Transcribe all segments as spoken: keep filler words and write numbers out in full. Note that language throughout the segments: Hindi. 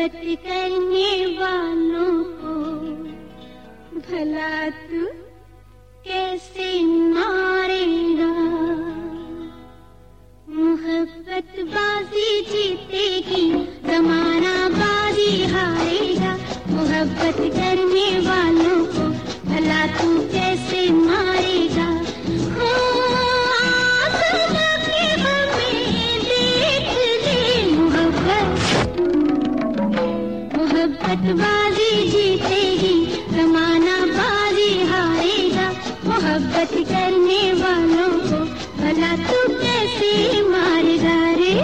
मोहब्बत करने वालों को भला तू कैसे मारेगा। मोहब्बत बाजी जीतेगी, जमाना बाजी हारेगा। मोहब्बत करने वालों को भला तू कैसे मारेगा। हो आसमां के हमें देख ले, मोहब्बत मोहब्बत बाजी जीतेगी, जमाना बाजी हारेगा। मोहब्बत करने वालों को भला तू कैसे मारेगा रे।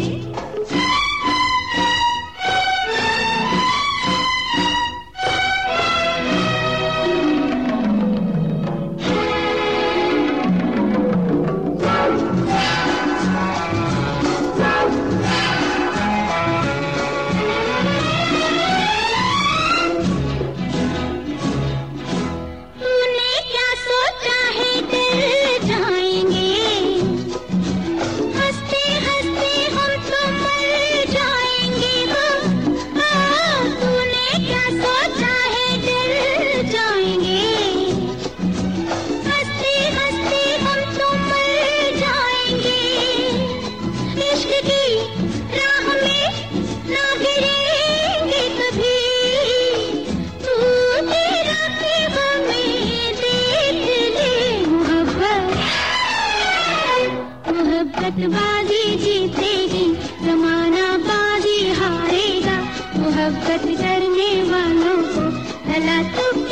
बाजी जीतेगी, जमाना बाजी हारेगा। मोहब्बत करने वालों को भला तू